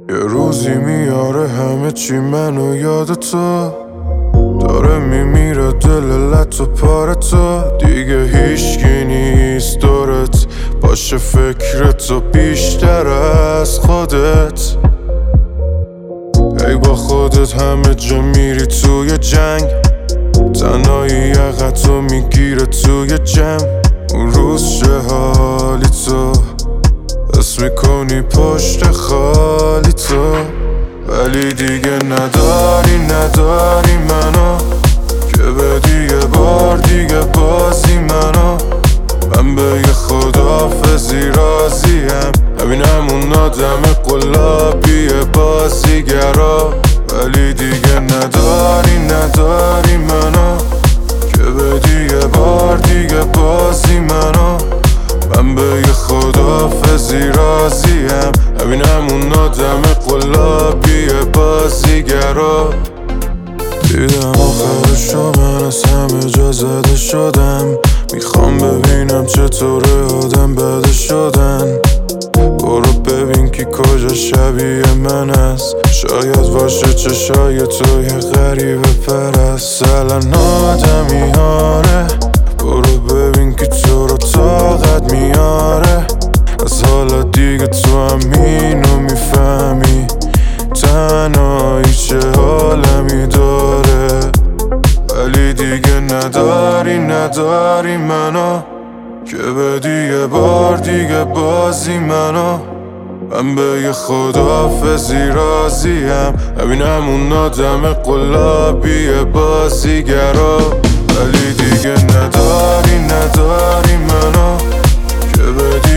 یه روزی میاره همه چی منو یاد تو داره میمیره دل لط و پاره تو دیگه هیچکی نیست دورت باشه فکرتو بیشتر از خودت ای با خودت همه جا میری توی جنگ تنهایی یقتو میگیره توی جمع اون روز چه حالی تو حس میکنی پشت خالی تو ولی دیگه نداری منو که بدی یه بار دیگه بازی منو من به یه خدافزی راضیم همین همون آدم قلابی بازیگرا ولی دیگه نداری منو که بدی یه بار دیگه بازی منو من به یه خدافزی راضیم همین همون آدم قلابی بازیگرا دیدم آخرشو من از همه جا زده شدم میخوام ببینم چطوره آدم بده شدن برو ببین کی کجا شبیه من است شاید باشه چشای تو یه غریبه پرست الان آدمیاره برو ببین کی تو رو طاقت میاره از حالا دیگه تو همینو میفهمی تنهایی چه حالمی داره ولی دیگه نداری منو که بدی یه بار دیگه بازی منو من به یه خدافزی راضیم همین همون آدم قلابی بازیگرا ولی دیگه نداری منو که بدی